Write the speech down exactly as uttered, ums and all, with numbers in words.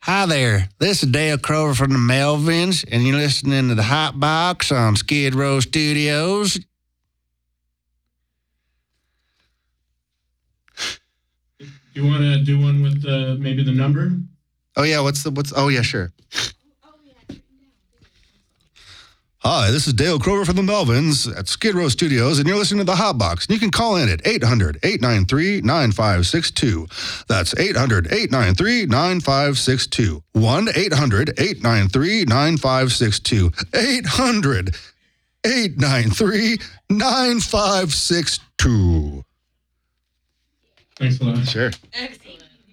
Hi there, this is Dale Crover from the Melvins, and you're listening to the Hot Box on Skid Row Studios. Do you want to do one with uh, maybe the number? Oh yeah, what's the what's? Oh yeah, sure. Hi, this is Dale Crover from the Melvins at Skid Row Studios, and you're listening to the Hot Box. And you can call in at eight hundred, eight nine three, nine five six two. That's eight hundred, eight nine three, nine five six two. one eight hundred, eight nine three, nine five six two. eight hundred, eight nine three, nine five six two. Thanks a lot. Sure. Excellent.